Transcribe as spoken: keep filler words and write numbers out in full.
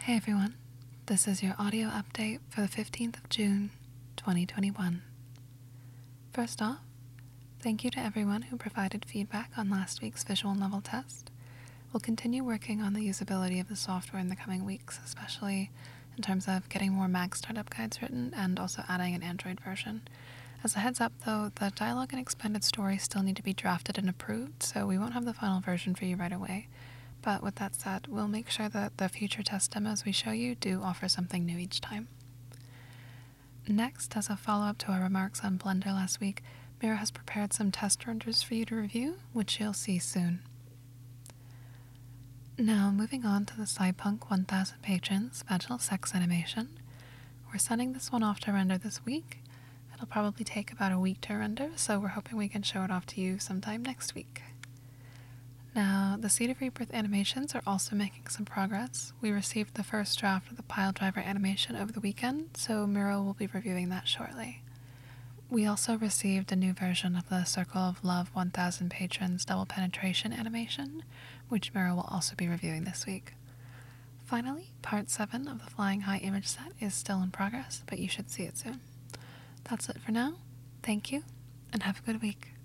Hey everyone, this is your audio update for the fifteenth of June, twenty twenty-one. First off, thank you to everyone who provided feedback on last week's visual novel test. We'll continue working on the usability of the software in the coming weeks, especially in terms of getting more Mac startup guides written and also adding an Android version. As a heads up though, the dialogue and expanded story still need to be drafted and approved, so we won't have the final version for you right away. But with that said, we'll make sure that the future test demos we show you do offer something new each time. Next, as a follow-up to our remarks on Blender last week, Mira has prepared some test renders for you to review, which you'll see soon. Now, moving on to the Cypunk one thousand patrons vaginal sex animation. We're sending this one off to render this week. It'll probably take about a week to render, so we're hoping we can show it off to you sometime next week. Now, the Seed of Rebirth animations are also making some progress. We received the first draft of the pile driver animation over the weekend, so Miro will be reviewing that shortly. We also received a new version of the Circle of Love one thousand patrons double penetration animation, which Miro will also be reviewing this week. Finally, part seven of the Flying High image set is still in progress, but you should see it soon. That's it for now. Thank you, and have a good week.